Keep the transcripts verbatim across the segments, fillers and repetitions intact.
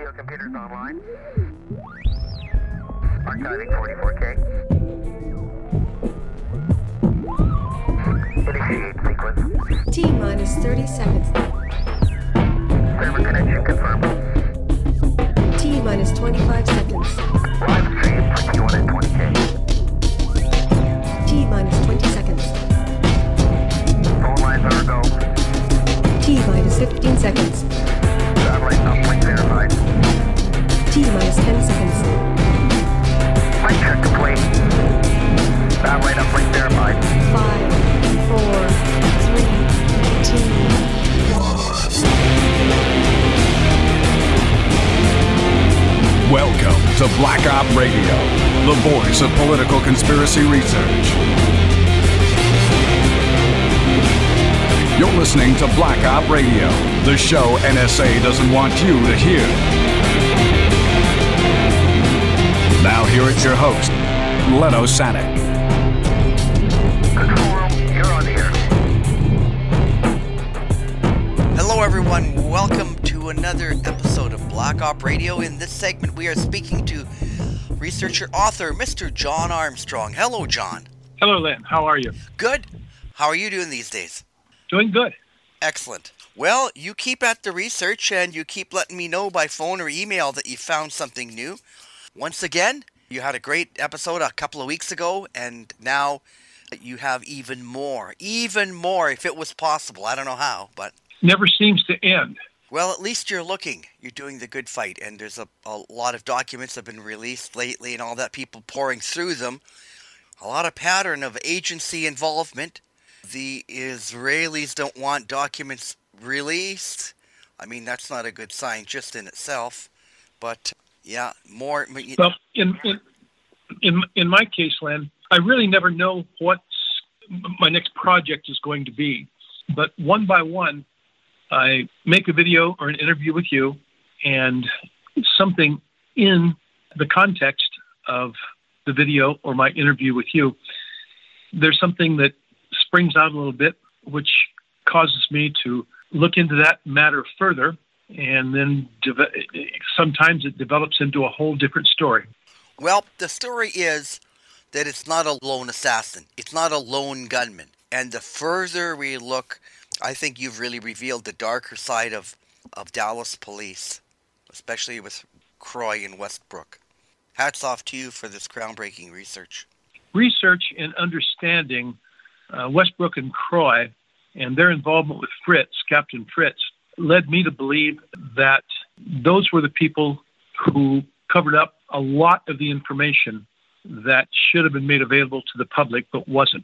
Audio computers online. Archiving forty-four K. Initiate sequence. T minus thirty seconds. Server connection confirmed. T minus twenty-five seconds. Live stream twenty-one and twenty K. T minus twenty seconds. Phone lines are go. T minus fifteen seconds. Satellite uplink verified. T minus ten seconds. Mic check complete. Satellite uplink verified. Five, four, three, two, Welcome to Black Op Radio, the voice of political conspiracy research. You're listening to Black Op Radio, the show N S A doesn't want you to hear. Now here is your host, Leno Sanek. Control room, you're on the air. Hello everyone, welcome to another episode of Black Op Radio. In this segment we are speaking to researcher author Mister John Armstrong. Hello John. Hello Len, how are you? Good. How are you doing these days? Doing good. Excellent. Well, you keep at the research and you keep letting me know by phone or email that you found something new. Once again, you had a great episode a couple of weeks ago and now you have even more. Even more if it was possible. I don't know how, but... Never seems to end. Well, at least you're looking. You're doing the good fight, and there's a, a lot of documents have been released lately and all that, people pouring through them. A lot of pattern of agency involvement. The Israelis don't want documents released. I mean, that's not a good sign just in itself. But, yeah, more... Well, in, in, in, in my case, Len, I really never know what my next project is going to be. But one by one, I make a video or an interview with you, and something in the context of the video or my interview with you, there's something that springs out a little bit, which causes me to look into that matter further, and then de- sometimes it develops into a whole different story. Well, the story is that it's not a lone assassin. It's not a lone gunman. And the further we look, I think you've really revealed the darker side of, of Dallas police, especially with Croy and Westbrook. Hats off to you for this groundbreaking research. Research and understanding uh, Westbrook and Croy and their involvement with Fritz, Captain Fritz, led me to believe that those were the people who covered up a lot of the information that should have been made available to the public but wasn't.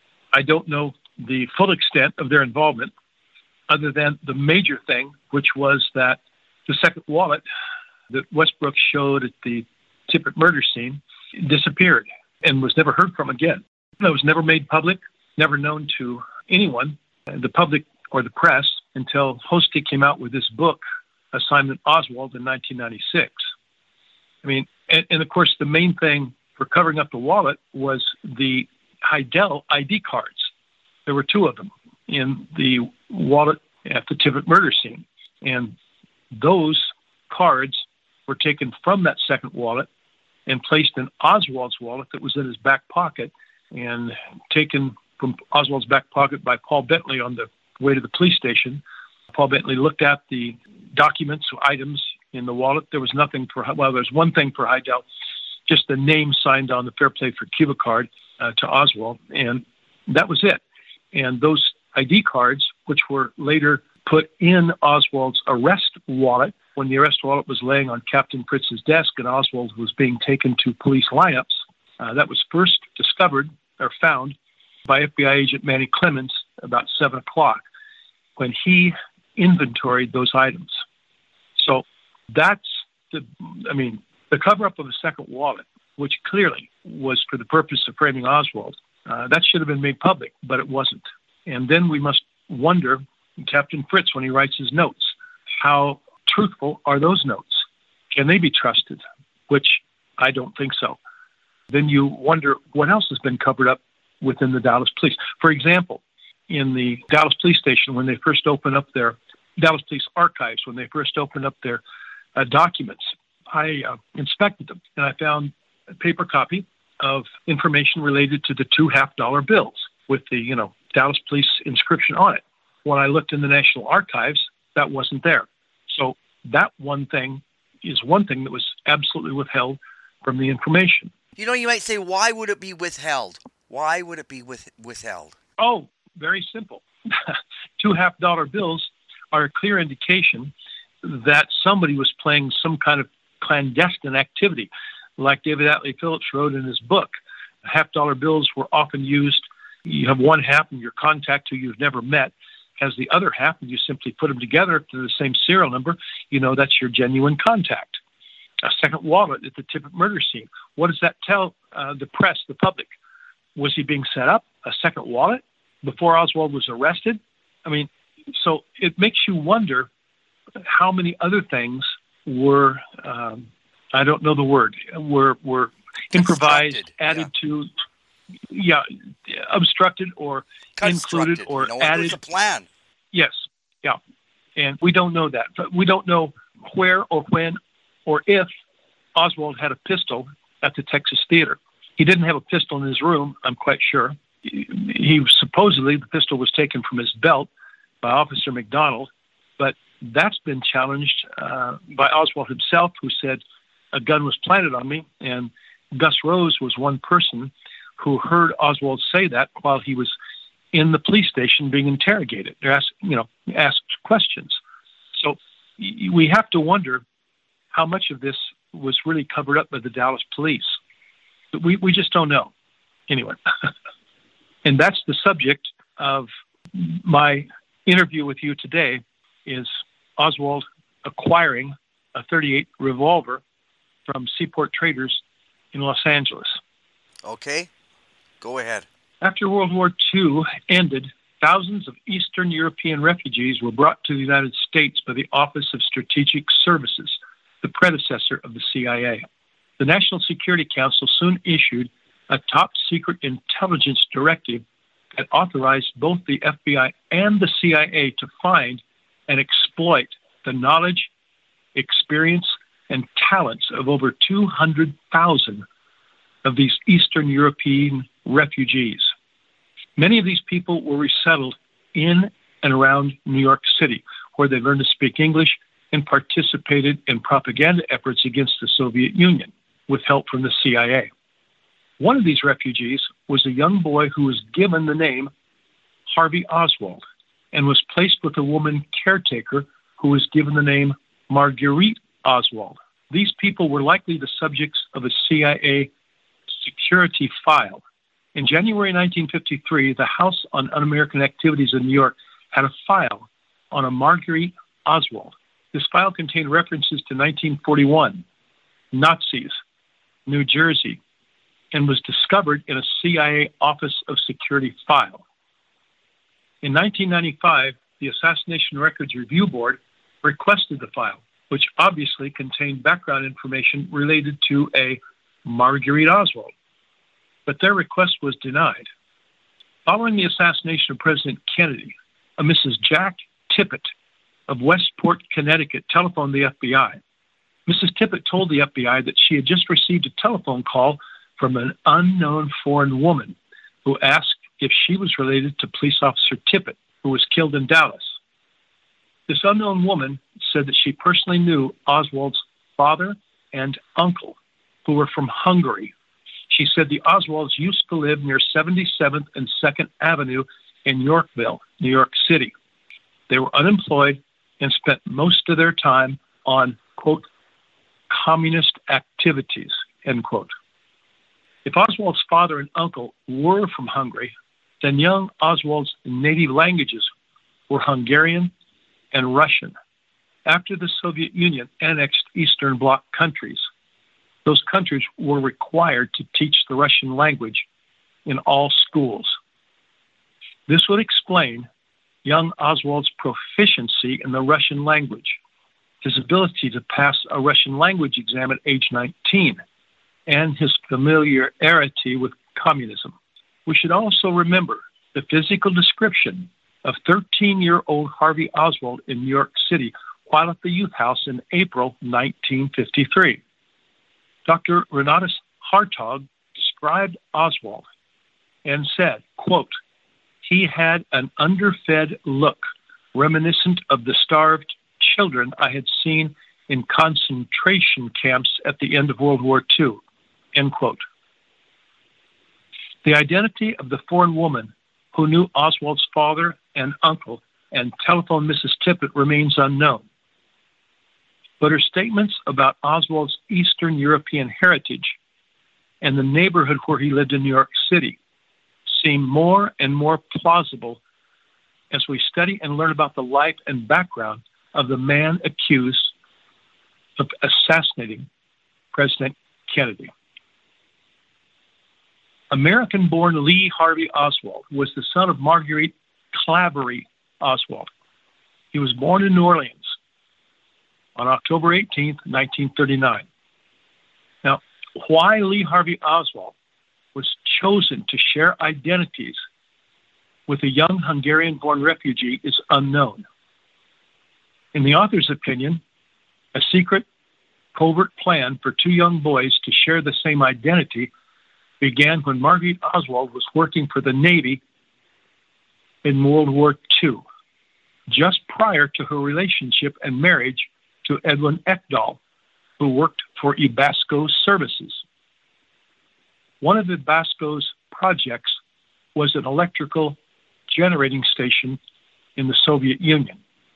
I don't know the full extent of their involvement, other than the major thing, which was that the second wallet that Westbrook showed at the Tippit murder scene disappeared and was never heard from again. It was never made public, never known to anyone, the public or the press, until Hosty came out with this book, Assignment Oswald, in nineteen ninety-six. I mean, and, and of course, the main thing for covering up the wallet was the Heidel I D cards. There were two of them in the wallet at the Tippit murder scene. And those cards were taken from that second wallet and placed in Oswald's wallet that was in his back pocket, and taken from Oswald's back pocket by Paul Bentley on the way to the police station. Paul Bentley looked at the documents, items in the wallet. There was nothing for, well, there's one thing for Heidel, just the name signed on the Fair Play for Cuba card uh, to Oswald, and that was it. And those I D cards, which were later put in Oswald's arrest wallet, when the arrest wallet was laying on Captain Fritz's desk and Oswald was being taken to police lineups, uh, that was first discovered or found by F B I agent Manny Clemens about seven o'clock when he inventoried those items. So that's the, I mean, the cover-up of the second wallet, which clearly was for the purpose of framing Oswald, uh, that should have been made public, but it wasn't. And then we must wonder, Captain Fritz, when he writes his notes, how truthful are those notes? Can they be trusted? Which I don't think so. Then you wonder what else has been covered up within the Dallas police. For example, in the Dallas police station, when they first opened up their Dallas police archives, when they first opened up their uh, documents. I uh, inspected them, and I found a paper copy of information related to the two half-dollar bills with the, you know, Dallas Police inscription on it. When I looked in the National Archives, that wasn't there. So that one thing is one thing that was absolutely withheld from the information. You know, you might say, why would it be withheld? Why would it be with, withheld? Oh, very simple. Two half-dollar bills are a clear indication that somebody was playing some kind of clandestine activity, like David Atlee Phillips wrote in his book. Half-dollar bills were often used. You have one half, and your contact who you've never met has the other half, and you simply put them together to the same serial number. You know that's your genuine contact. A second wallet at the Tippit murder scene. What does that tell uh, the press, the public? Was he being set up, a second wallet, before Oswald was arrested? I mean, so it makes you wonder how many other things were, um, I don't know the word, were were improvised, added yeah. to, yeah, obstructed or included or you know, added. It was a plan. Yes, yeah. And we don't know that. But we don't know where or when or if Oswald had a pistol at the Texas Theater. He didn't have a pistol in his room, I'm quite sure. He, he supposedly, the pistol was taken from his belt by Officer McDonald, but that's been challenged uh, by Oswald himself, who said a gun was planted on me. And Gus Rose was one person who heard Oswald say that while he was in the police station being interrogated. They're asked, you know, asked questions. So we have to wonder how much of this was really covered up by the Dallas police. But we, we just don't know. Anyway, and that's the subject of my interview with you today, is Oswald acquiring a thirty-eight revolver from Seaport Traders in Los Angeles. Okay, go ahead. After World War Two ended, thousands of Eastern European refugees were brought to the United States by the Office of Strategic Services, the predecessor of the C I A. The National Security Council soon issued a top-secret intelligence directive that authorized both the F B I and the C I A to find and exploit the knowledge, experience, and talents of over two hundred thousand of these Eastern European refugees. Many of these people were resettled in and around New York City, where they learned to speak English and participated in propaganda efforts against the Soviet Union with help from the C I A. One of these refugees was a young boy who was given the name Harvey Oswald and was placed with a woman caretaker who was given the name Marguerite Oswald. These people were likely the subjects of a C I A security file. In January nineteen fifty-three, the House on Un-American Activities in New York had a file on a Marguerite Oswald. This file contained references to nineteen forty-one, Nazis, New Jersey, and was discovered in a C I A Office of Security file. In nineteen ninety-five, the Assassination Records Review Board requested the file, which obviously contained background information related to a Marguerite Oswald, but their request was denied. Following the assassination of President Kennedy, a Missus Jack Tippit of Westport, Connecticut, telephoned the F B I. Missus Tippit told the F B I that she had just received a telephone call from an unknown foreign woman who asked if she was related to police officer Tippit, who was killed in Dallas. This unknown woman said that she personally knew Oswald's father and uncle, who were from Hungary. She said the Oswalds used to live near seventy-seventh and second Avenue in Yorkville, New York City. They were unemployed and spent most of their time on, quote, communist activities, end quote. If Oswald's father and uncle were from Hungary, then young Oswald's native languages were Hungarian and Russian. After the Soviet Union annexed Eastern Bloc countries, those countries were required to teach the Russian language in all schools. This would explain young Oswald's proficiency in the Russian language, his ability to pass a Russian language exam at age nineteen, and his familiarity with communism. We should also remember the physical description of thirteen-year-old Harvey Oswald in New York City while at the youth house in April nineteen fifty-three. Doctor Renatus Hartog described Oswald and said, quote, "He had an underfed look reminiscent of the starved children I had seen in concentration camps at the end of World War Two, end quote. The identity of the foreign woman who knew Oswald's father and uncle and telephoned Missus Tippett remains unknown. But her statements about Oswald's Eastern European heritage and the neighborhood where he lived in New York City seem more and more plausible as we study and learn about the life and background of the man accused of assassinating President Kennedy. American-born Lee Harvey Oswald was the son of Marguerite Claverie Oswald. He was born in New Orleans on October eighteenth, nineteen thirty-nine. Now, why Lee Harvey Oswald was chosen to share identities with a young Hungarian-born refugee is unknown. In the author's opinion, a secret, covert plan for two young boys to share the same identity began when Marguerite Oswald was working for the Navy in World War Two, just prior to her relationship and marriage to Edwin Ekdahl, who worked for Ebasco's services. One of Ebasco's projects was an electrical generating station in the Soviet Union.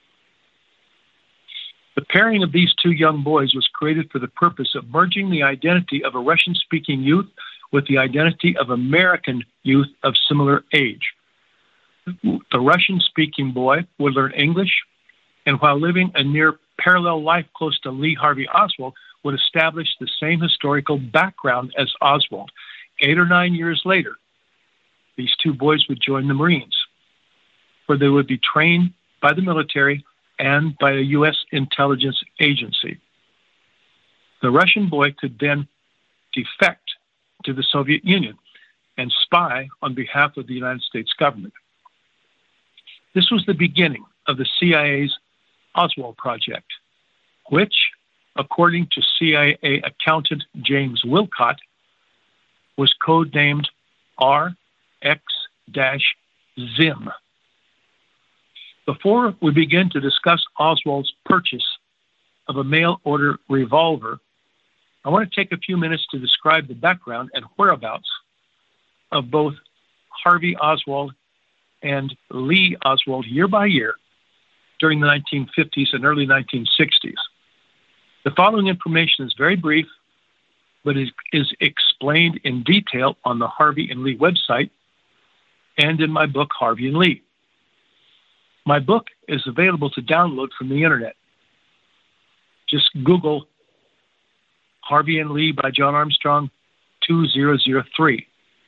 The pairing of these two young boys was created for the purpose of merging the identity of a Russian-speaking youth with the identity of American youth of similar age. The Russian-speaking boy would learn English, and while living a near parallel life close to Lee Harvey Oswald, would establish the same historical background as Oswald. Eight or nine years later, these two boys would join the Marines, where they would be trained by the military and by a U S intelligence agency. The Russian boy could then defect to the Soviet Union and spy on behalf of the United States government. This was the beginning of the C I A's Oswald Project, which, according to C I A accountant James Wilcott, was codenamed R X Zim. Before we begin to discuss Oswald's purchase of a mail-order revolver, I want to take a few minutes to describe the background and whereabouts of both Harvey Oswald and Lee Oswald year by year during the nineteen fifties and early nineteen sixties. The following information is very brief, but is, is explained in detail on the Harvey and Lee website and in my book, Harvey and Lee. My book is available to download from the internet. Just Google Harvey and Lee by John Armstrong two thousand three.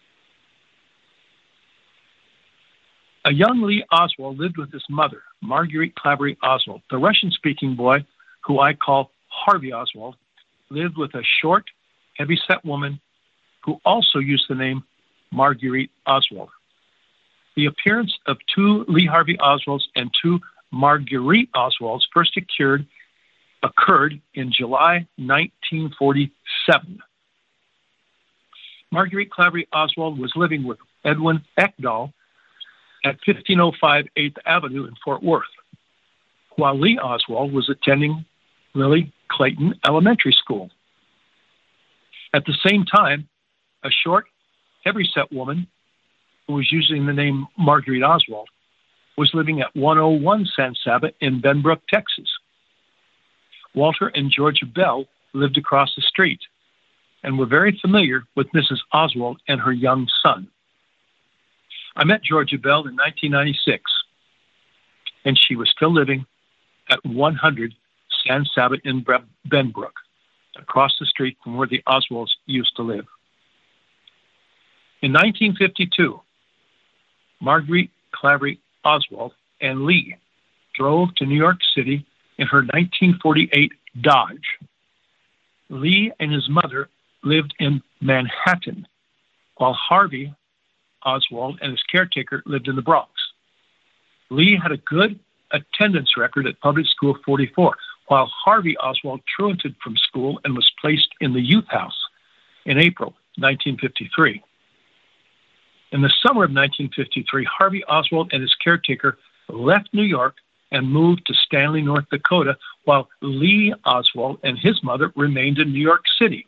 A young Lee Oswald lived with his mother, Marguerite Claverie Oswald. The Russian-speaking boy, who I call Harvey Oswald, lived with a short, heavy-set woman who also used the name Marguerite Oswald. The appearance of two Lee Harvey Oswalds and two Marguerite Oswalds first occurred, occurred in July nineteen forty-seven. Marguerite Claverie Oswald was living with Edwin Ekdahl at fifteen oh five eighth Avenue in Fort Worth, while Lee Oswald was attending Lily Clayton Elementary School. At the same time, a short, heavy-set woman who was using the name Marguerite Oswald was living at one oh one San Saba in Benbrook, Texas. Walter and Georgia Bell lived across the street and were very familiar with Missus Oswald and her young son. I met Georgia Bell in nineteen ninety-six, and she was still living at one hundred San Saba in Benbrook, across the street from where the Oswalds used to live. In nineteen fifty-two, Marguerite Claverie Oswald and Lee drove to New York City in her nineteen forty-eight Dodge. Lee and his mother lived in Manhattan, while Harvey Oswald and his caretaker lived in the Bronx. Lee had a good attendance record at Public School forty-four, while Harvey Oswald truanted from school and was placed in the youth house in April nineteen fifty-three. In the summer of nineteen fifty-three, Harvey Oswald and his caretaker left New York and moved to Stanley, North Dakota, while Lee Oswald and his mother remained in New York City.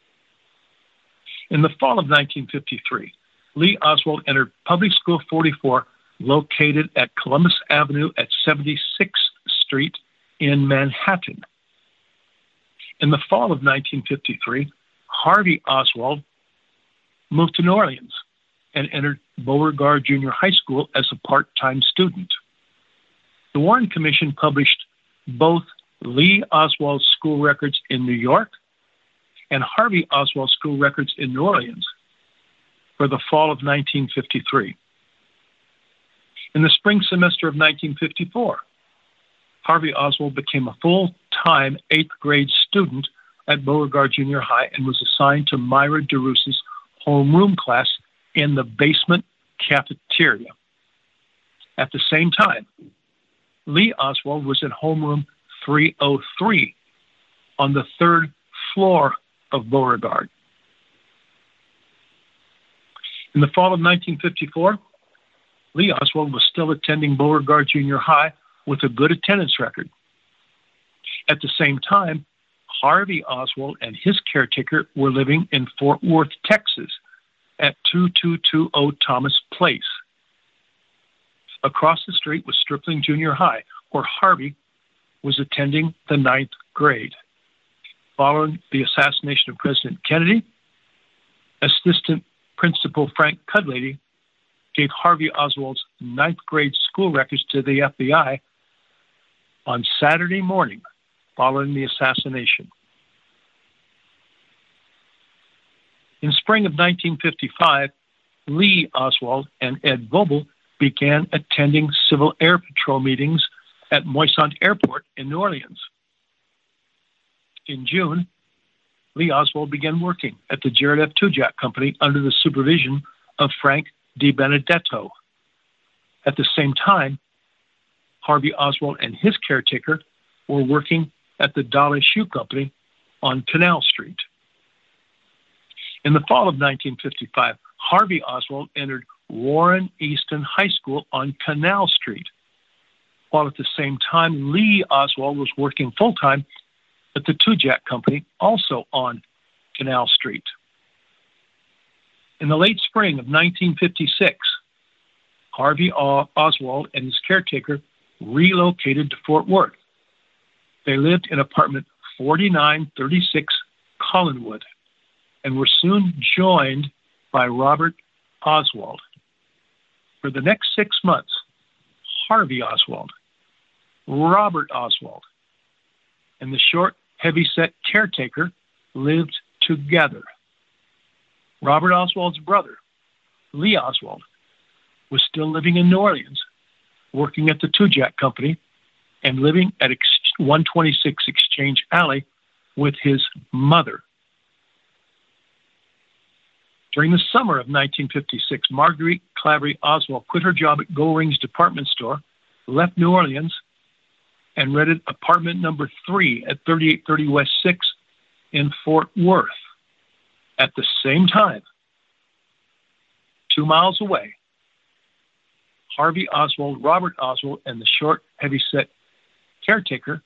In the fall of nineteen fifty-three, Lee Oswald entered Public School forty-four, located at Columbus Avenue at seventy-sixth Street in Manhattan. In the fall of nineteen fifty-three, Harvey Oswald moved to New Orleans and entered Beauregard Junior High School as a part-time student. The Warren Commission published both Lee Oswald's school records in New York and Harvey Oswald's school records in New Orleans for the fall of nineteen fifty-three. In the spring semester of nineteen fifty-four, Harvey Oswald became a full-time eighth grade student at Beauregard Junior High and was assigned to Myra DeRuse's homeroom class in the basement cafeteria. At the same time, Lee Oswald was in homeroom three oh three on the third floor of Beauregard. In the fall of nineteen fifty-four, Lee Oswald was still attending Beauregard Junior High with a good attendance record. At the same time, Harvey Oswald and his caretaker were living in Fort Worth, Texas, at two two two zero Thomas Place. Across the street was Stripling Junior High, where Harvey was attending the ninth grade. Following the assassination of President Kennedy, Assistant Principal Frank Cudlady gave Harvey Oswald's ninth grade school records to the F B I on Saturday morning following the assassination. In spring of nineteen fifty-five, Lee Oswald and Ed Vogel began attending Civil Air Patrol meetings at Moisant Airport in New Orleans. In June, Lee Oswald began working at the Jared F. Tujak Company under the supervision of Frank DiBenedetto. At the same time, Harvey Oswald and his caretaker were working at the Dolly Shoe Company on Canal Street. In the fall of nineteen fifty-five, Harvey Oswald entered Warren Easton High School on Canal Street, while at the same time Lee Oswald was working full-time at the Tujak Company, also on Canal Street. In the late spring of nineteen fifty-six, Harvey Oswald and his caretaker relocated to Fort Worth. They lived in apartment forty-nine thirty-six Collinwood and were soon joined by Robert Oswald. For the next six months, Harvey Oswald, Robert Oswald, and the short, heavy-set caretaker lived together. Robert Oswald's brother, Lee Oswald, was still living in New Orleans, working at the Tujak Company and living at one twenty-six Exchange Alley with his mother. During the summer of nineteen fifty-six, Marguerite Clavery Oswald quit her job at Goldring's department store, left New Orleans, and rented apartment number three at thirty-eight thirty West sixth in Fort Worth. At the same time, two miles away, Harvey Oswald, Robert Oswald, and the short, heavy-set caretaker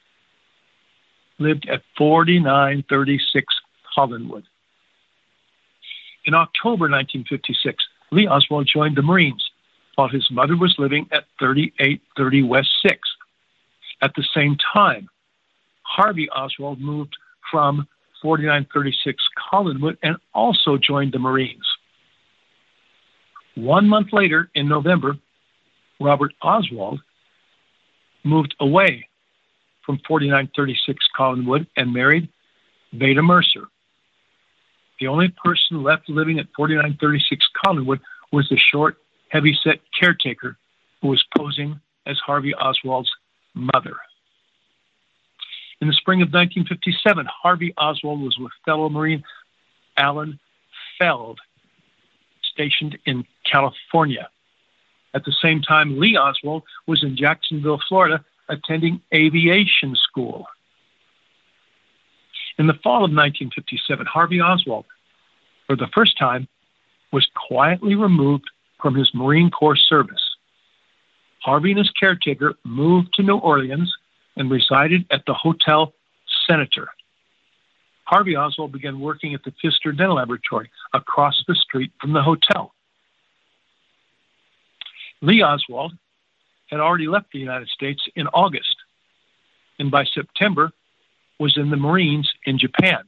lived at forty-nine thirty-six Collinwood. In October nineteen fifty-six, Lee Oswald joined the Marines, while his mother was living at thirty-eight thirty West sixth. At the same time, Harvey Oswald moved from forty-nine thirty-six Collinwood and also joined the Marines. One month later, in November, Robert Oswald moved away from forty-nine thirty-six Collinwood and married Veda Mercer. The only person left living at forty-nine thirty-six Collinwood was the short, heavy-set caretaker who was posing as Harvey Oswald's mother. In the spring of nineteen fifty-seven, Harvey Oswald was with fellow Marine Alan Feld, stationed in California. At the same time, Lee Oswald was in Jacksonville, Florida, attending aviation school. In the fall of nineteen fifty-seven, Harvey Oswald, for the first time, was quietly removed from his Marine Corps service. Harvey and his caretaker moved to New Orleans and resided at the Hotel Senator. Harvey Oswald began working at the Pfister Dental Laboratory across the street from the hotel. Lee Oswald had already left the United States in August, and by September was in the Marines in Japan.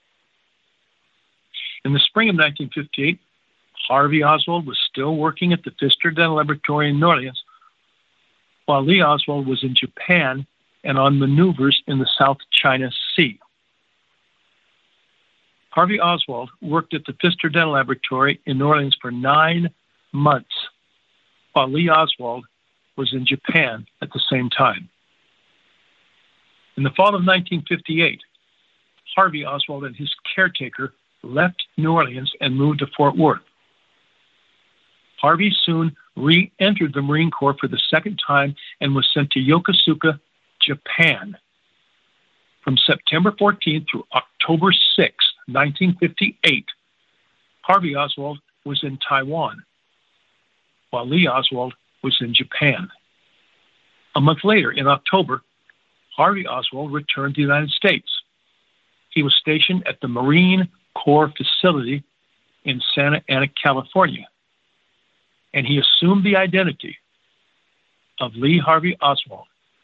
In the spring of nineteen fifty-eight, Harvey Oswald was still working at the Pfister Dental Laboratory in New Orleans, while Lee Oswald was in Japan and on maneuvers in the South China Sea. Harvey Oswald worked at the Pfister Dental Laboratory in New Orleans for nine months, while Lee Oswald was in Japan at the same time. In the fall of nineteen fifty-eight, Harvey Oswald and his caretaker left New Orleans and moved to Fort Worth. Harvey soon re-entered the Marine Corps for the second time and was sent to Yokosuka, Japan. From September fourteenth through October sixth, nineteen fifty-eight, Harvey Oswald was in Taiwan, while Lee Oswald was in Japan. A month later, in October, Harvey Oswald returned to the United States. He was stationed at the Marine Corps facility in Santa Ana, California, and he assumed the identity of Lee Harvey Oswald.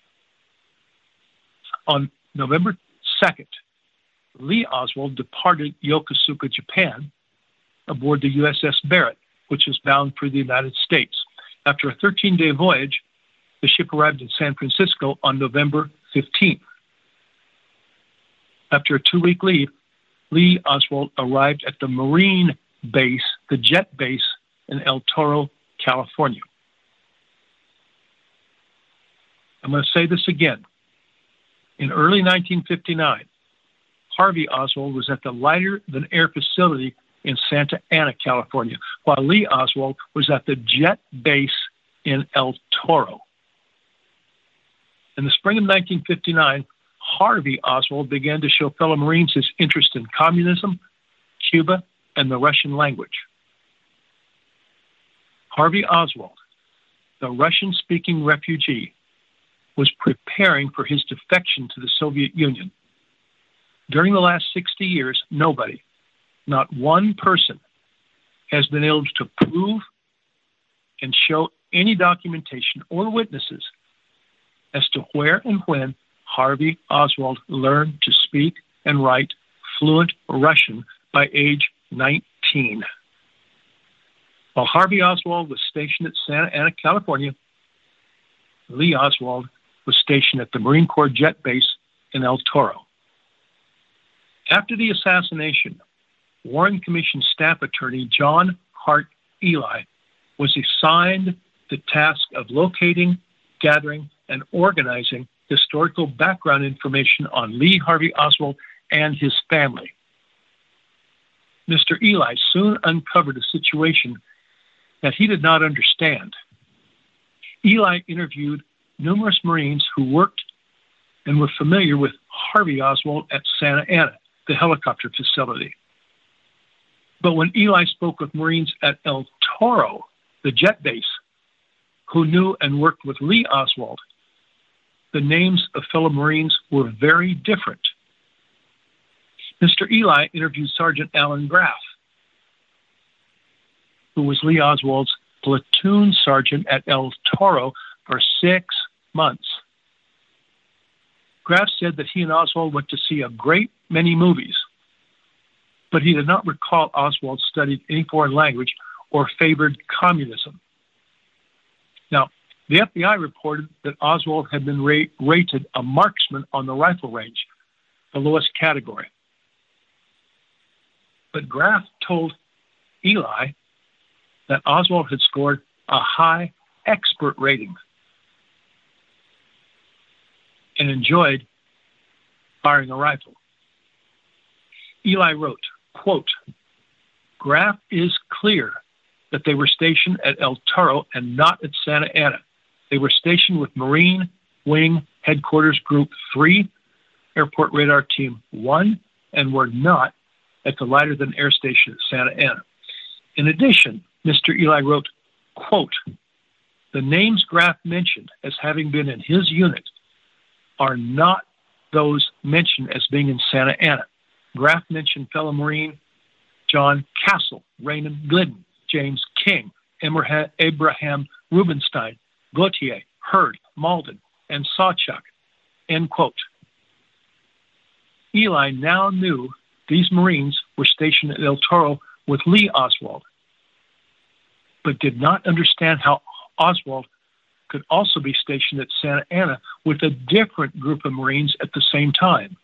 On November second, Lee Oswald departed Yokosuka, Japan, aboard the U S S Barrett, which was bound for the United States. After a thirteen-day voyage, the ship arrived in San Francisco on November fifteenth. After a two-week leave, Lee Oswald arrived at the Marine base, the jet base in El Toro, California. I'm going to say this again. In early nineteen fifty-nine, Harvey Oswald was at the lighter-than-air facility in Santa Ana, California, while Lee Oswald was at the jet base in El Toro. In the spring of nineteen fifty-nine, Harvey Oswald began to show fellow Marines his interest in communism, Cuba, and the Russian language. Harvey Oswald, the Russian-speaking refugee, was preparing for his defection to the Soviet Union. During the last sixty years, nobody, not one person, has been able to prove and show any documentation or witnesses as to where and when Harvey Oswald learned to speak and write fluent Russian by age nineteen. While Harvey Oswald was stationed at Santa Ana, California, Lee Oswald was stationed at the Marine Corps jet base in El Toro. After the assassination, Warren Commission staff attorney John Hart Ely was assigned the task of locating, gathering, and organizing historical background information on Lee Harvey Oswald and his family. Mister Ely soon uncovered a situation that he did not understand. Ely interviewed numerous Marines who worked and were familiar with Harvey Oswald at Santa Ana, the helicopter facility. But when Ely spoke with Marines at El Toro, the jet base, who knew and worked with Lee Oswald, the names of fellow Marines were very different. Mister Ely interviewed Sergeant Alan Graff, who was Lee Oswald's platoon sergeant at El Toro for six months. Graff said that he and Oswald went to see a great many movies, but he did not recall Oswald studied any foreign language or favored communism. Now, the F B I reported that Oswald had been ra- rated a marksman on the rifle range, the lowest category. But Graff told Ely that Oswald had scored a high expert rating and enjoyed firing a rifle. Ely wrote, quote, "Graff is clear that they were stationed at El Toro and not at Santa Ana. They were stationed with Marine Wing Headquarters Group three, Airport Radar Team one, and were not at the Lighter-Than Air Station at Santa Ana. In addition, Mister Eli wrote, quote, "The names Graf mentioned as having been in his unit are not those mentioned as being in Santa Ana. Graf mentioned fellow Marine John Castle, Raymond Glidden, James King, Abraham Rubenstein, Gautier, Hurd, Malden, and Sawchuk," end quote. Eli now knew these Marines were stationed at El Toro with Lee Oswald, but did not understand how Oswald could also be stationed at Santa Ana with a different group of Marines at the same time.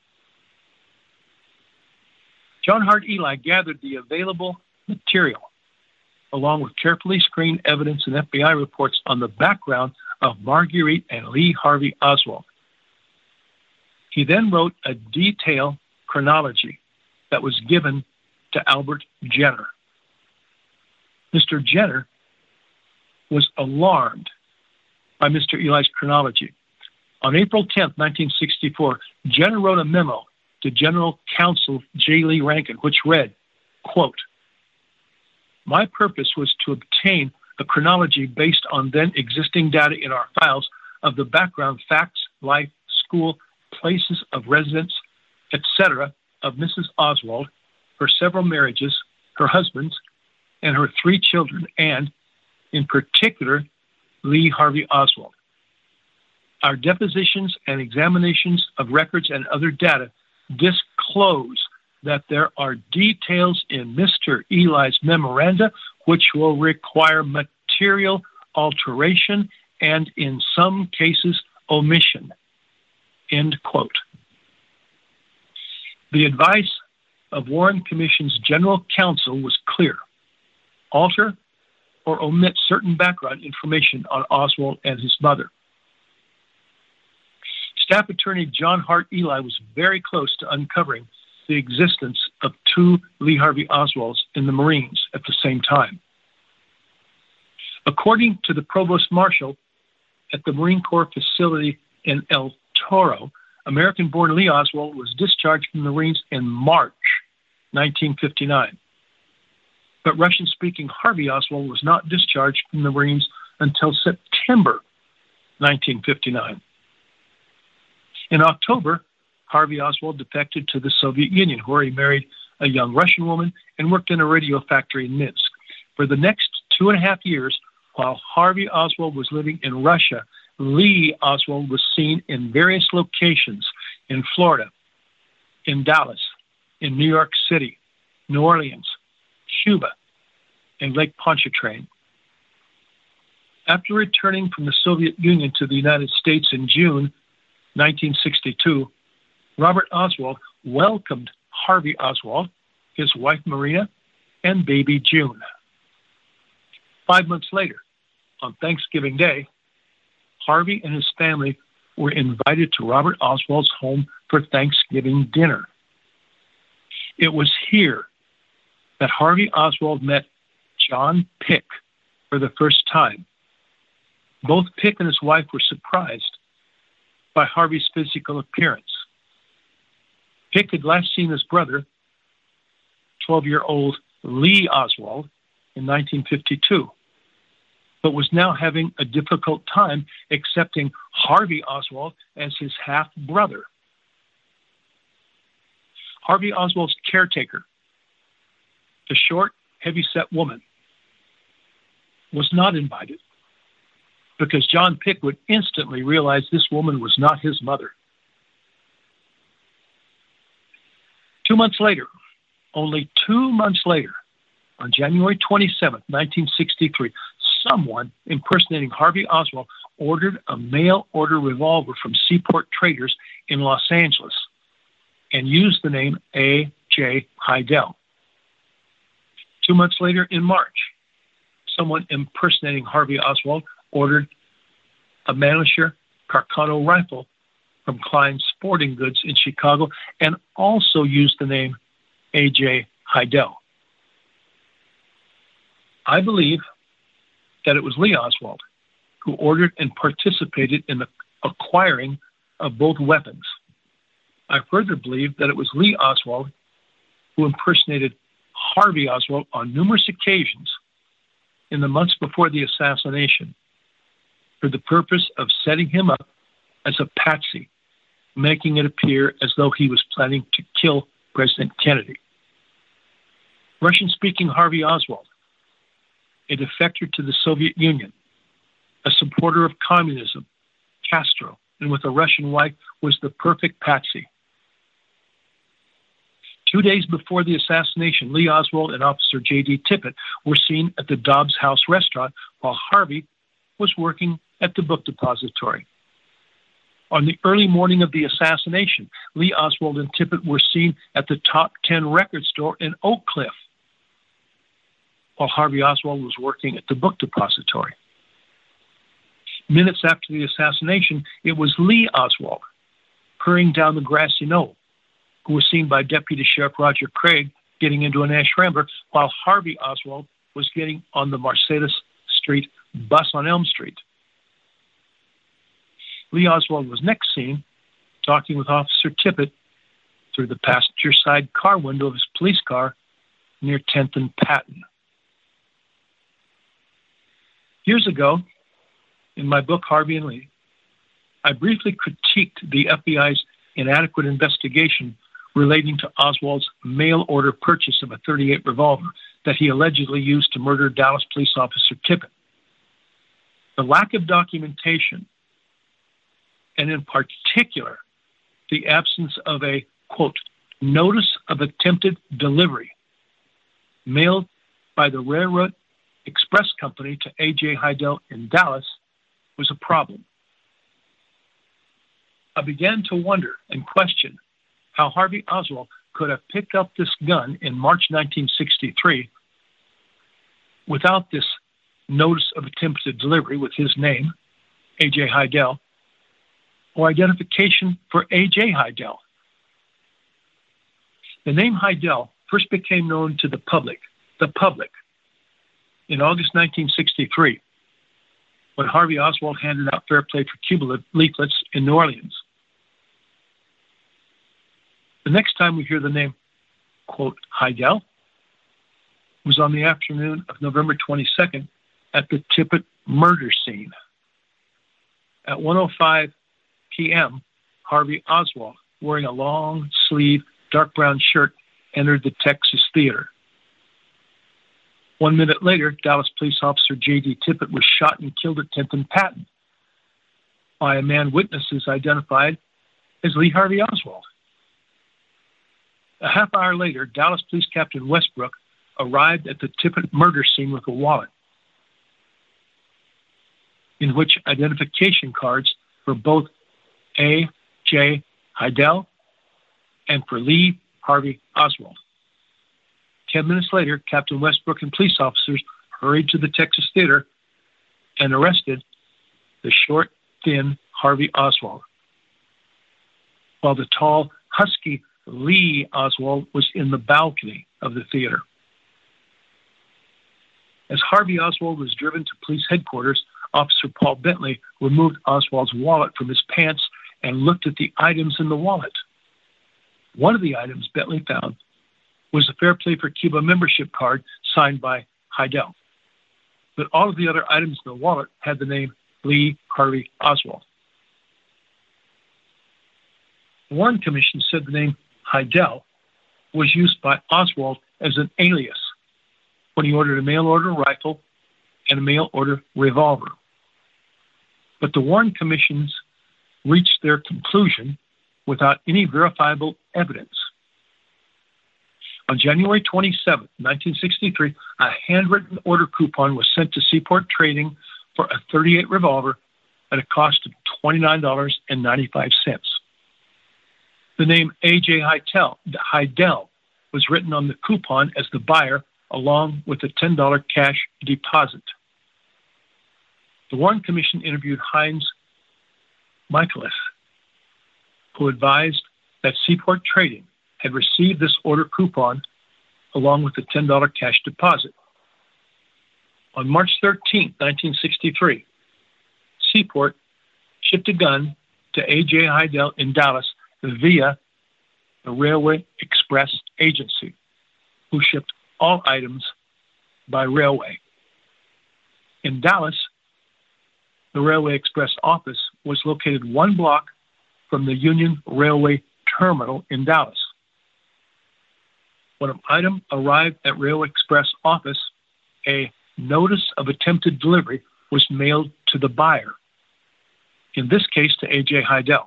John Hart Eli gathered the available material, along with carefully screened evidence and F B I reports on the background of Marguerite and Lee Harvey Oswald. He then wrote a detailed chronology that was given to Albert Jenner. Mister Jenner was alarmed by Mister Eli's chronology. On April tenth, nineteen sixty-four, Jenner wrote a memo to General Counsel J. Lee Rankin, which read, quote, "My purpose was to obtain a chronology based on then existing data in our files of the background, facts, life, school, places of residence, et cetera of Missus Oswald, her several marriages, her husbands, and her three children, and, in particular, Lee Harvey Oswald. Our depositions and examinations of records and other data disclose that there are details in Mister Eli's memoranda which will require material alteration and, in some cases, omission," end quote. The advice of Warren Commission's General Counsel was clear: alter or omit certain background information on Oswald and his mother. Staff Attorney John Hart Eli was very close to uncovering the existence of two Lee Harvey Oswalds in the Marines at the same time. According to the Provost Marshal at the Marine Corps facility in El Toro, American-born Lee Oswald was discharged from the Marines in March nineteen fifty-nine. But Russian-speaking Harvey Oswald was not discharged from the Marines until September nineteen fifty-nine. In October, Harvey Oswald defected to the Soviet Union, where he married a young Russian woman and worked in a radio factory in Minsk. For the next two and a half years, while Harvey Oswald was living in Russia, Lee Oswald was seen in various locations in Florida, in Dallas, in New York City, New Orleans, Cuba, and Lake Pontchartrain. After returning from the Soviet Union to the United States in June nineteen sixty-two, Robert Oswald welcomed Harvey Oswald, his wife Marina, and baby June. Five months later, on Thanksgiving Day, Harvey and his family were invited to Robert Oswald's home for Thanksgiving dinner. It was here that Harvey Oswald met John Pick for the first time. Both Pick and his wife were surprised by Harvey's physical appearance. Pick had last seen his brother, twelve-year-old Lee Oswald, in nineteen fifty-two, but was now having a difficult time accepting Harvey Oswald as his half-brother. Harvey Oswald's caretaker, the short, heavy-set woman, was not invited because John Pick would instantly realize this woman was not his mother. Two months later, only two months later, on January twenty-seventh, nineteen sixty-three, someone impersonating Harvey Oswald ordered a mail-order revolver from Seaport Traders in Los Angeles and used the name A J Hidell. Two months later, in March, someone impersonating Harvey Oswald ordered a Mannlicher Carcano rifle from Klein Sporting Goods in Chicago and also used the name A J Hidell. I believe that it was Lee Oswald who ordered and participated in the acquiring of both weapons. I further believe that it was Lee Oswald who impersonated Harvey Oswald on numerous occasions in the months before the assassination for the purpose of setting him up as a patsy, making it appear as though he was planning to kill President Kennedy. Russian-speaking Harvey Oswald, a defector to the Soviet Union, a supporter of communism, Castro, and with a Russian wife, was the perfect patsy. Two days before the assassination, Lee Oswald and Officer J D Tippit were seen at the Dobbs House restaurant while Harvey was working at the book depository. On the early morning of the assassination, Lee Oswald and Tippit were seen at the Top Ten record store in Oak Cliff, while Harvey Oswald was working at the book depository. Minutes after the assassination, it was Lee Oswald hurrying down the grassy knoll, who was seen by Deputy Sheriff Roger Craig getting into an Ash Rambler, while Harvey Oswald was getting on the Marcellus Street bus on Elm Street. Lee Oswald was next seen talking with Officer Tippit through the passenger side car window of his police car near tenth and Patton. Years ago, in my book, Harvey and Lee, I briefly critiqued the F B I's inadequate investigation relating to Oswald's mail-order purchase of a thirty-eight revolver that he allegedly used to murder Dallas police officer Tippit. The lack of documentation, and in particular, the absence of a, quote, notice of attempted delivery mailed by the Railroad Express Company to A J Hidell in Dallas was a problem. I began to wonder and question how Harvey Oswald could have picked up this gun in March nineteen sixty-three without this notice of attempted delivery with his name, A J Hidell, or identification for A J Hidell. The name Hidell first became known to the public, the public, in August nineteen sixty-three, when Harvey Oswald handed out Fair Play for Cuba leaflets in New Orleans. The next time we hear the name, quote, Hidell, was on the afternoon of November twenty-second at the Tippit murder scene. At one oh five p.m., Harvey Oswald, wearing a long-sleeve dark brown shirt, entered the Texas Theater. One minute later, Dallas police officer J D Tippit was shot and killed at tenth and Patton by a man witnesses identified as Lee Harvey Oswald. A half hour later, Dallas Police Captain Westbrook arrived at the Tippit murder scene with a wallet in which identification cards for both A J Hidell and for Lee Harvey Oswald. Ten minutes later, Captain Westbrook and police officers hurried to the Texas Theater and arrested the short, thin Harvey Oswald, while the tall, husky Lee Oswald was in the balcony of the theater. As Harvey Oswald was driven to police headquarters, Officer Paul Bentley removed Oswald's wallet from his pants and looked at the items in the wallet. One of the items Bentley found was a Fair Play for Cuba membership card signed by Hidell. But all of the other items in the wallet had the name Lee Harvey Oswald. The Warren Commission said the name Hidell was used by Oswald as an alias when he ordered a mail-order rifle and a mail-order revolver. But the Warren Commissions reached their conclusion without any verifiable evidence. On January twenty-seventh, nineteen sixty-three, a handwritten order coupon was sent to Seaport Trading for a thirty-eight revolver at a cost of twenty-nine dollars and ninety-five cents. The name A J Hidell, Hidell was written on the coupon as the buyer, along with a ten dollars cash deposit. The Warren Commission interviewed Heinz Michaelis, who advised that Seaport Trading had received this order coupon along with the ten dollars cash deposit. On March thirteenth, nineteen sixty-three, Seaport shipped a gun to A J Hidell in Dallas via the Railway Express Agency, who shipped all items by railway. In Dallas, the Railway Express office was located one block from the Union Railway Terminal in Dallas. When an item arrived at Railway Express office, a notice of attempted delivery was mailed to the buyer, in this case to A J Hidell.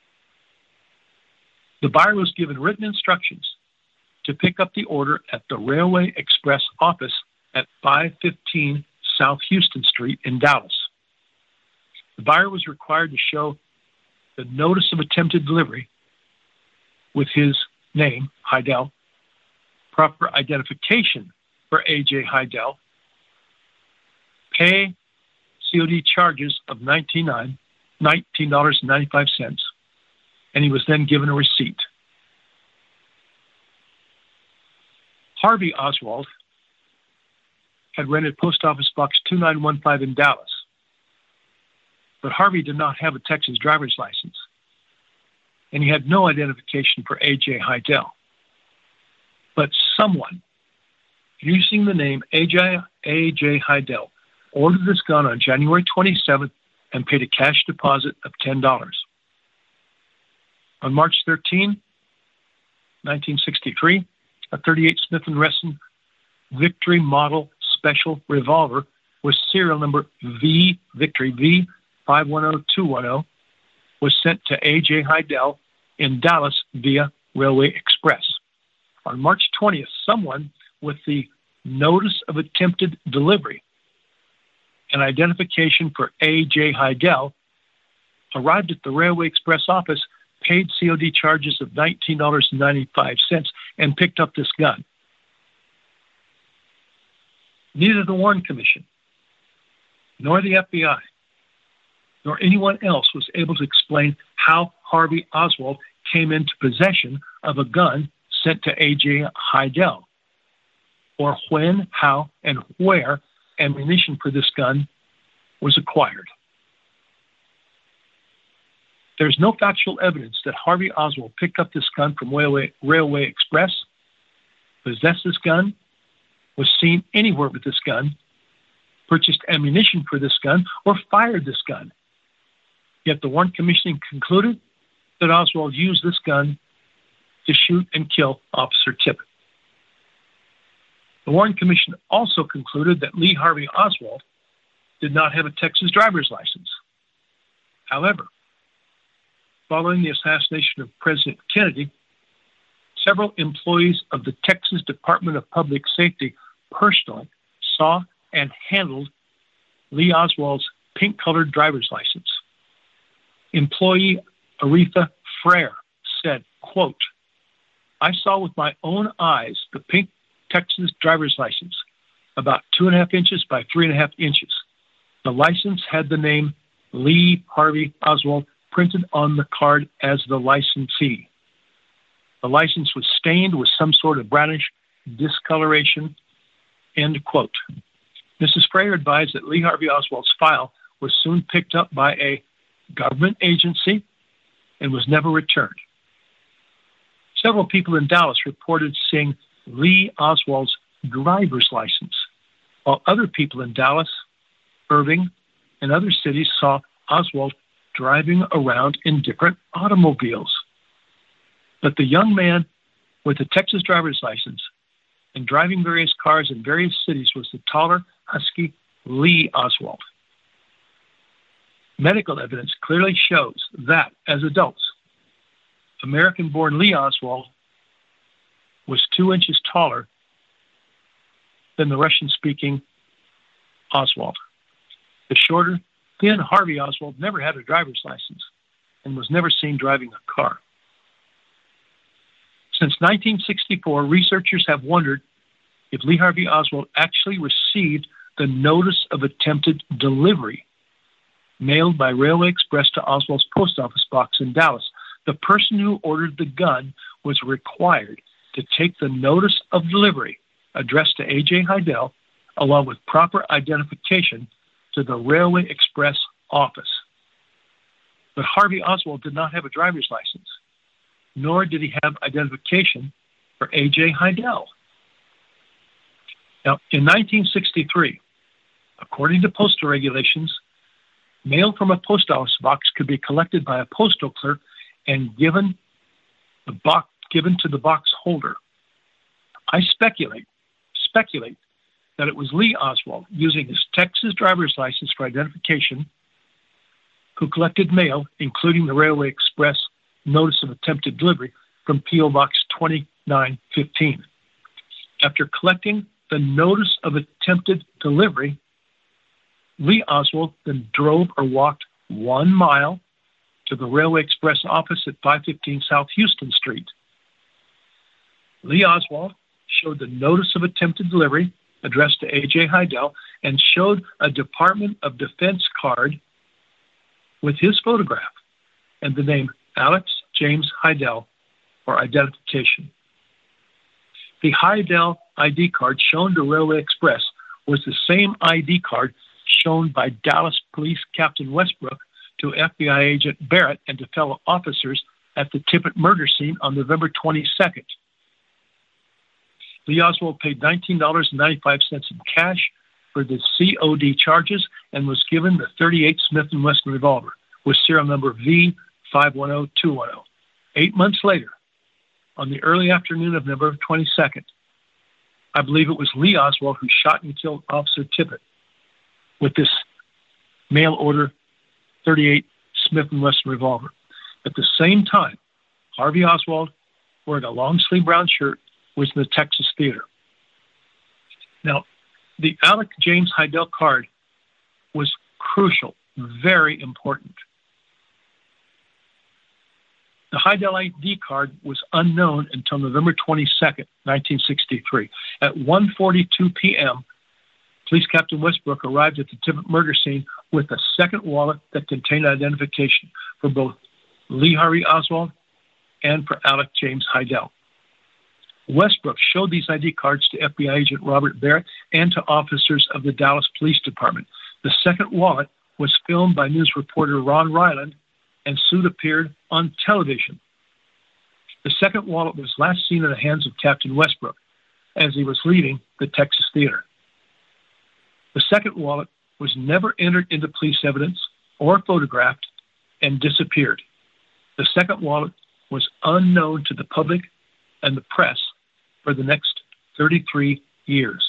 The buyer was given written instructions to pick up the order at the Railway Express office at five fifteen South Houston Street in Dallas. The buyer was required to show the notice of attempted delivery with his name, Hidell, proper identification for A J Hidell, pay C O D charges of nineteen dollars and ninety-five cents, and he was then given a receipt. Harvey Oswald had rented Post Office Box two nine one five in Dallas, but Harvey did not have a Texas driver's license, and he had no identification for A J Hidell. But someone, using the name A J A J Hidell, ordered this gun on January twenty-seventh and paid a cash deposit of ten dollars. On March thirteenth, nineteen sixty-three, a thirty-eight Smith and Wesson Victory Model Special Revolver with serial number V Victory V five one zero two one zero was sent to A J Hidell in Dallas via Railway Express. On March twentieth, someone with the notice of attempted delivery and identification for A J Hidell arrived at the Railway Express office, paid C O D charges of nineteen dollars and ninety-five cents, and picked up this gun. Neither the Warren Commission, nor the F B I, nor anyone else was able to explain how Harvey Oswald came into possession of a gun sent to A J Hidell, or when, how, and where ammunition for this gun was acquired. There's no factual evidence that Harvey Oswald picked up this gun from Railway, Railway Express, possessed this gun, was seen anywhere with this gun, purchased ammunition for this gun, or fired this gun. Yet the Warren Commission concluded that Oswald used this gun to shoot and kill Officer Tippit. The Warren Commission also concluded that Lee Harvey Oswald did not have a Texas driver's license. However, following the assassination of President Kennedy, several employees of the Texas Department of Public Safety personally saw and handled Lee Oswald's pink-colored driver's license. Employee Aretha Frere said, quote, "I saw with my own eyes the pink Texas driver's license, about two and a half inches by three and a half inches. The license had the name Lee Harvey Oswald printed on the card as the licensee. The license was stained with some sort of brownish discoloration," end quote. Missus Frere advised that Lee Harvey Oswald's file was soon picked up by a government agency and was never returned. Several people in Dallas reported seeing Lee Oswald's driver's license, while other people in Dallas, Irving, and other cities saw Oswald driving around in different automobiles. But the young man with the Texas driver's license and driving various cars in various cities was the taller, husky Lee Oswald. Medical evidence clearly shows that, as adults, American-born Lee Oswald was two inches taller than the Russian-speaking Oswald. The shorter, thin Harvey Oswald never had a driver's license and was never seen driving a car. Since nineteen sixty-four, researchers have wondered if Lee Harvey Oswald actually received the notice of attempted delivery mailed by Railway Express to Oswald's post office box in Dallas. The person who ordered the gun was required to take the notice of delivery addressed to A J Hidell, along with proper identification to the Railway Express office. But Harvey Oswald did not have a driver's license, nor did he have identification for A J Hidell. Now, in nineteen sixty-three, according to postal regulations, mail from a post office box could be collected by a postal clerk and given the box given to the box holder. I speculate speculate that it was Lee Oswald, using his Texas driver's license for identification, who collected mail, including the Railway Express notice of attempted delivery from P O Box twenty-nine fifteen. After collecting the notice of attempted delivery, Lee Oswald then drove or walked one mile to the Railway Express office at five fifteen South Houston Street. Lee Oswald showed the notice of attempted delivery addressed to A J Hidell and showed a Department of Defense card with his photograph and the name Alex James Hidell for identification. The Hidell I D card shown to Railway Express was the same I D card shown by Dallas Police Captain Westbrook to F B I Agent Barrett and to fellow officers at the Tippit murder scene on November twenty-second. Lee Oswald paid nineteen dollars and ninety-five cents in cash for the C O D charges and was given the thirty-eight Smith and Wesson revolver with serial number V five one zero two one zero. Eight months later, on the early afternoon of November twenty-second, I believe it was Lee Oswald who shot and killed Officer Tippit with this mail order thirty-eight Smith and Wesson revolver. At the same time, Harvey Oswald, wearing a long-sleeve brown shirt, was in the Texas Theater. Now, the Alec James Hidell card was crucial, very important. The Hidell I D card was unknown until November twenty-second, nineteen sixty-three. At one forty-two p.m., Police Captain Westbrook arrived at the Tippit murder scene with a second wallet that contained identification for both Lee Harvey Oswald and for Alec James Hidell. Westbrook showed these I D cards to F B I Agent Robert Barrett and to officers of the Dallas Police Department. The second wallet was filmed by news reporter Ron Ryland and soon appeared on television. The second wallet was last seen in the hands of Captain Westbrook as he was leaving the Texas Theater. The second wallet was never entered into police evidence or photographed and disappeared. The second wallet was unknown to the public and the press for the next thirty-three years.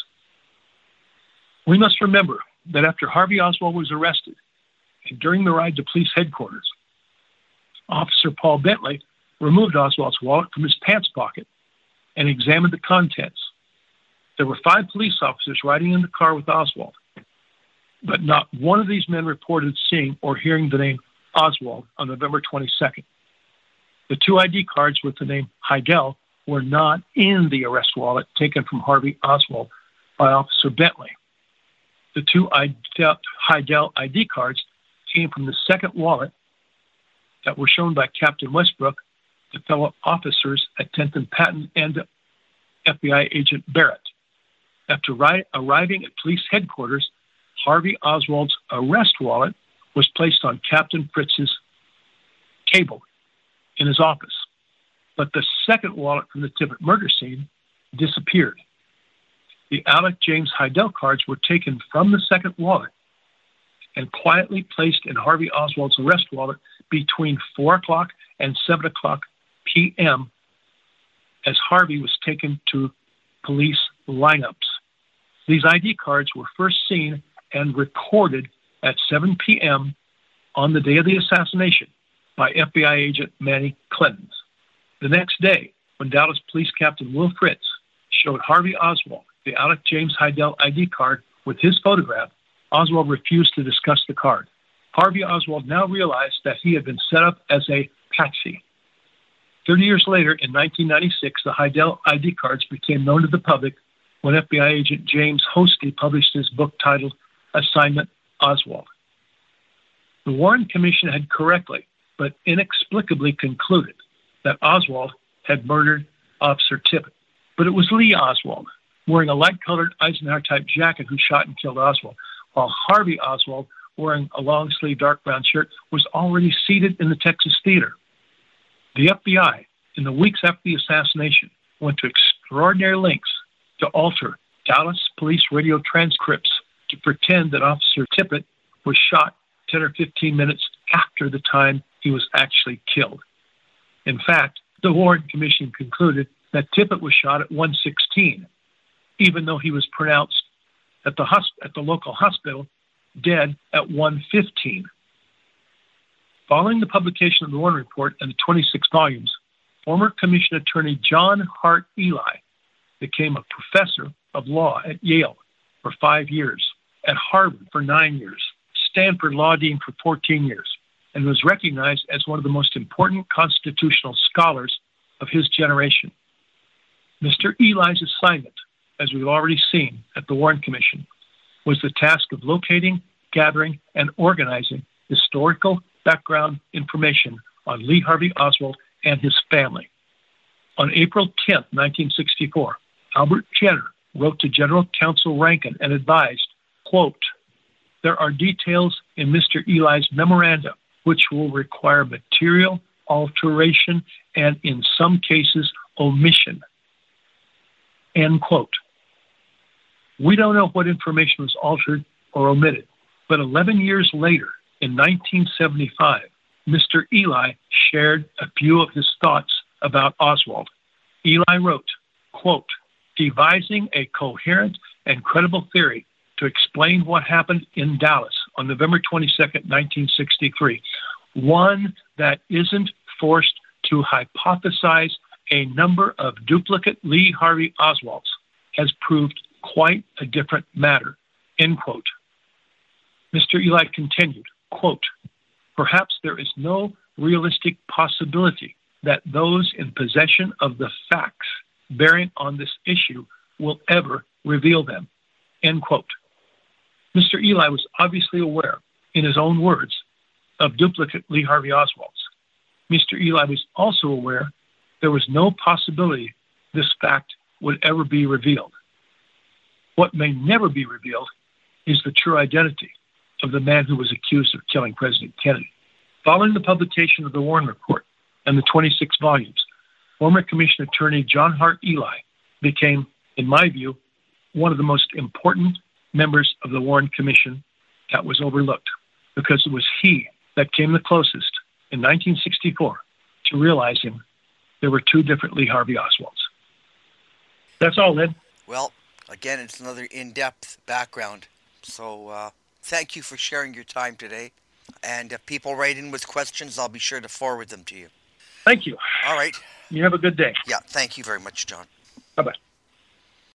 We must remember that after Harvey Oswald was arrested and during the ride to police headquarters, Officer Paul Bentley removed Oswald's wallet from his pants pocket and examined the contents. There were five police officers riding in the car with Oswald, but not one of these men reported seeing or hearing the name Oswald on November twenty-second. The two I D cards with the name Hidell were not in the arrest wallet taken from Harvey Oswald by Officer Bentley. The two Hidell I D cards came from the second wallet that were shown by Captain Westbrook to fellow officers at tenth and Patton and F B I Agent Barrett. After ri- arriving at police headquarters, Harvey Oswald's arrest wallet was placed on Captain Fritz's table in his office. But the second wallet from the Tippit murder scene disappeared. The Alec James Hidell cards were taken from the second wallet and quietly placed in Harvey Oswald's arrest wallet between four o'clock and seven o'clock p.m. as Harvey was taken to police lineups. These I D cards were first seen and recorded at seven p.m. on the day of the assassination by F B I agent Manny Clemens. The next day, when Dallas Police Captain Will Fritz showed Harvey Oswald the Alec James Hidell I D card with his photograph, Oswald refused to discuss the card. Harvey Oswald now realized that he had been set up as a patsy. Thirty years later, in nineteen ninety-six, the Hidell I D cards became known to the public when F B I agent James Hosty published his book titled Assignment Oswald. The Warren Commission had correctly, but inexplicably concluded that Oswald had murdered Officer Tippit. But it was Lee Oswald wearing a light-colored Eisenhower-type jacket who shot and killed Oswald, while Harvey Oswald, wearing a long-sleeve dark brown shirt, was already seated in the Texas Theater. The F B I, in the weeks after the assassination, went to extraordinary lengths to alter Dallas police radio transcripts to pretend that Officer Tippit was shot ten or fifteen minutes after the time he was actually killed. In fact, the Warren Commission concluded that Tippit was shot at one sixteen, even though he was pronounced at the, hosp- at the local hospital dead at one fifteen. Following the publication of the Warren Report and the twenty-six volumes, former Commission Attorney John Hart Ely became a professor of law at Yale for five years, at Harvard for nine years, Stanford Law Dean for fourteen years, and was recognized as one of the most important constitutional scholars of his generation. Mister Ely's assignment, as we've already seen at the Warren Commission, was the task of locating, gathering, and organizing historical background information on Lee Harvey Oswald and his family. On April tenth, nineteen sixty-four, Albert Jenner wrote to General Counsel Rankin and advised, quote, "There are details in Mister Ely's memoranda which will require material alteration and in some cases omission." End quote. We don't know what information was altered or omitted, but eleven years later, in nineteen seventy-five, Mister Ely shared a few of his thoughts about Oswald. Ely wrote, quote, "Devising a coherent and credible theory to explain what happened in Dallas on November twenty-second, nineteen sixty-three, one that isn't forced to hypothesize a number of duplicate Lee Harvey Oswalds has proved quite a different matter," end quote. Mister Ely continued, quote, "Perhaps there is no realistic possibility that those in possession of the facts bearing on this issue will ever reveal them," end quote. Mister Ely was obviously aware, in his own words, of duplicate Lee Harvey Oswalds. Mister Ely was also aware there was no possibility this fact would ever be revealed. What may never be revealed is the true identity of the man who was accused of killing President Kennedy. Following the publication of the Warren Report and the twenty-six volumes, former Commission Attorney John Hart Ely became, in my view, one of the most important members of the Warren Commission that was overlooked, because it was he that came the closest in nineteen sixty-four to realizing there were two different Lee Harvey Oswalds. That's all, Lynn. Well, again, it's another in-depth background. So uh, thank you for sharing your time today. And if people write in with questions, I'll be sure to forward them to you. Thank you. All right. You have a good day. Yeah, thank you very much, John. Bye-bye.